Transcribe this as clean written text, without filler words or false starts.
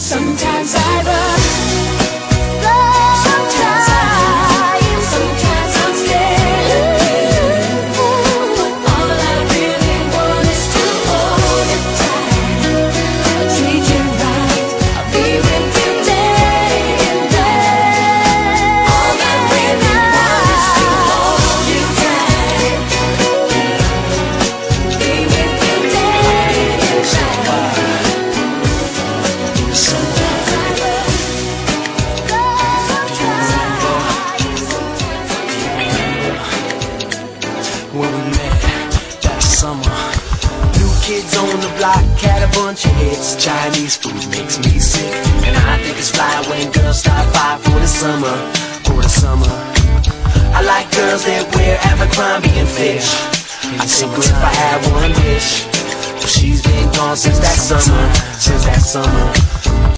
Sometimes I run, sometimes I'm scared. All I really want is to hold you tight, treat you right, I'll be with you day and night. All I really want is to hold you tight, be with you day and night. When we met that summer, new kids on the block had a bunch of hits. Chinese food makes me sick, and I think it's fly when girls stop by for the summer. For the summer, I like girls that wear Abercrombie and Fitch. I'd take her if I had one wish, but she's been gone since that summer. Since that summer.